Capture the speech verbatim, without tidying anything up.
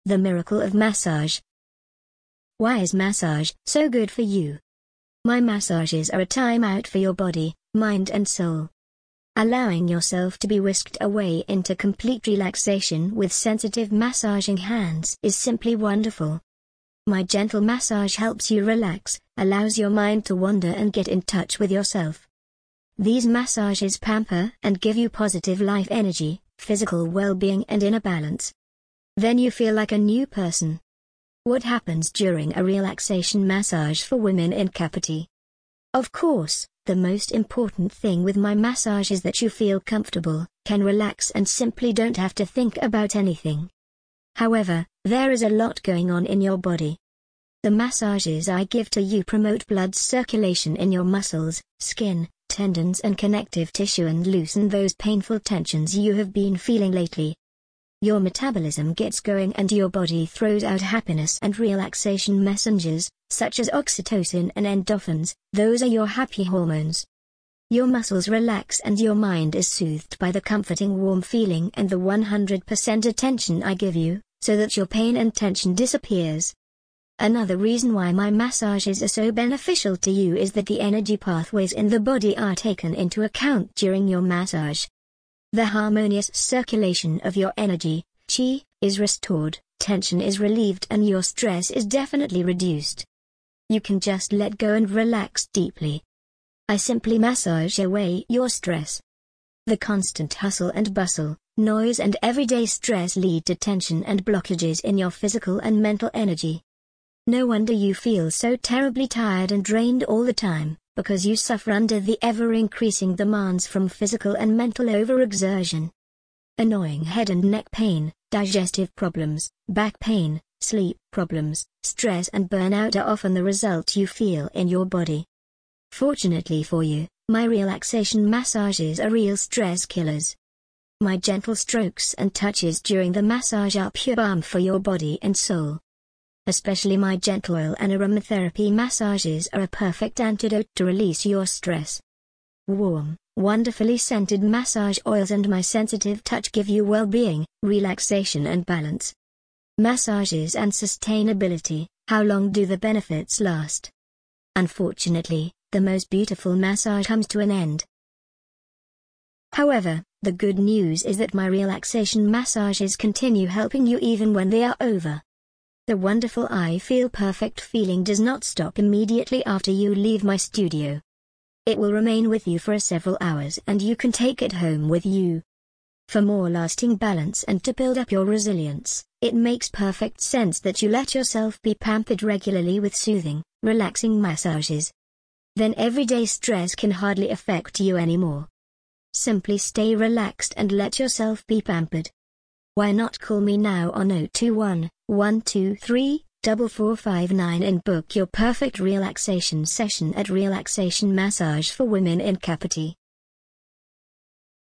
The miracle of massage. Why is massage so good for you? My massages are a time out for your body, mind and soul. Allowing yourself to be whisked away into complete relaxation with sensitive massaging hands is simply wonderful. My gentle massage helps you relax, allows your mind to wander and get in touch with yourself. These massages pamper and give you positive life energy, physical well-being and inner balance. Then you feel like a new person. What happens during a relaxation massage for women in Kapati? Of course, the most important thing with my massage is that you feel comfortable, can relax and simply don't have to think about anything. However, there is a lot going on in your body. The massages I give to you promote blood circulation in your muscles, skin, tendons and connective tissue and loosen those painful tensions you have been feeling lately. Your metabolism gets going and your body throws out happiness and relaxation messengers, such as oxytocin and endorphins. Those are your happy hormones. Your muscles relax and your mind is soothed by the comforting warm feeling and the one hundred percent attention I give you, so that your pain and tension disappears. Another reason why my massages are so beneficial to you is that the energy pathways in the body are taken into account during your massage. The harmonious circulation of your energy, chi, is restored, tension is relieved and your stress is definitely reduced. You can just let go and relax deeply. I simply massage away your stress. The constant hustle and bustle, noise and everyday stress lead to tension and blockages in your physical and mental energy. No wonder you feel so terribly tired and drained all the time, because you suffer under the ever-increasing demands from physical and mental overexertion. Annoying head and neck pain, digestive problems, back pain, sleep problems, stress and burnout are often the result you feel in your body. Fortunately for you, my relaxation massages are real stress killers. My gentle strokes and touches during the massage are pure balm for your body and soul. Especially my gentle oil and aromatherapy massages are a perfect antidote to release your stress. Warm, wonderfully scented massage oils and my sensitive touch give you well-being, relaxation and balance. Massages and sustainability, how long do the benefits last? Unfortunately, the most beautiful massage comes to an end. However, the good news is that my relaxation massages continue helping you even when they are over. The wonderful I feel perfect feeling does not stop immediately after you leave my studio. It will remain with you for several hours and you can take it home with you. For more lasting balance and to build up your resilience, it makes perfect sense that you let yourself be pampered regularly with soothing, relaxing massages. Then everyday stress can hardly affect you anymore. Simply stay relaxed and let yourself be pampered. Why not call me now on zero two one, one two three, four four five nine and book your perfect relaxation session at Relaxation Massage for Women in Kapati.